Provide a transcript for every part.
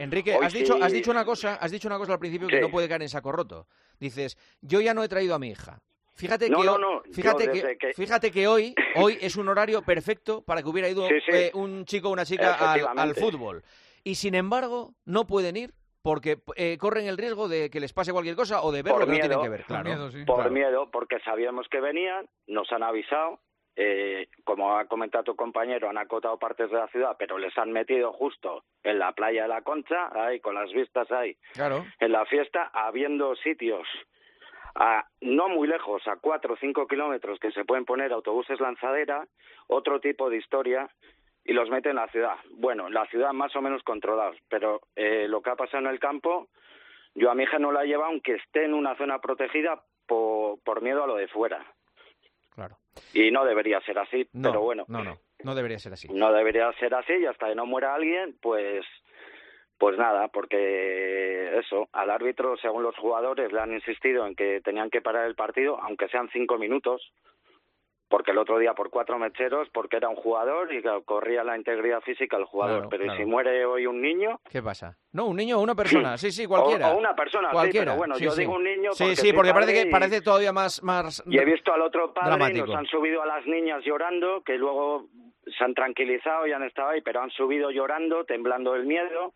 Enrique, has dicho una cosa al principio que no puede caer en saco roto. Dices, yo ya no he traído a mi hija. Fíjate que hoy es un horario perfecto para que hubiera ido un chico o una chica al fútbol. Y sin embargo, no pueden ir porque corren el riesgo de que les pase cualquier cosa o de ver lo que no tienen que ver. Claro. Por miedo, porque sabíamos que venían, nos han avisado. Como ha comentado tu compañero, han acotado partes de la ciudad, pero les han metido justo en la playa de la Concha, ahí con las vistas ahí, en la fiesta, habiendo sitios no muy lejos, a 4 o 5 kilómetros, que se pueden poner autobuses lanzadera, otro tipo de historia, y los meten en la ciudad. Bueno, la ciudad más o menos controlados, pero lo que ha pasado en el campo, yo a mi hija no la he llevado, aunque esté en una zona protegida, por miedo a lo de fuera. Claro. Y no debería ser así, pero bueno. No debería ser así. No debería ser así, y hasta que no muera alguien, pues nada, porque eso, al árbitro, según los jugadores, le han insistido en que tenían que parar el partido, aunque sean 5 minutos, porque el otro día por 4 mecheros, porque era un jugador y corría la integridad física del jugador. Pero ¿y si muere hoy un niño? ¿Qué pasa? No, un niño o una persona, sí, cualquiera. O una persona, cualquiera. Sí, pero bueno, yo digo un niño porque... Sí, porque parece todavía más y he visto al otro padre, dramático. Nos han subido a las niñas llorando, que luego se han tranquilizado y han estado ahí, pero han subido llorando, temblando del miedo.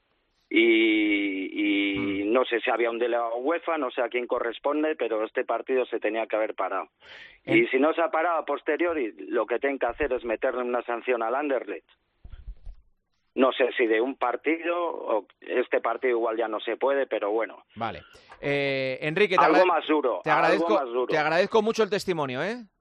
Y no sé si había un delegado UEFA, no sé a quién corresponde, pero este partido se tenía que haber parado. Y si no se ha parado a posteriori, lo que tienen que hacer es meterle una sanción al Anderlecht. No sé si de un partido, o este partido igual ya no se puede, pero bueno. Vale. Enrique, algo más duro. Te agradezco mucho el testimonio, ¿eh?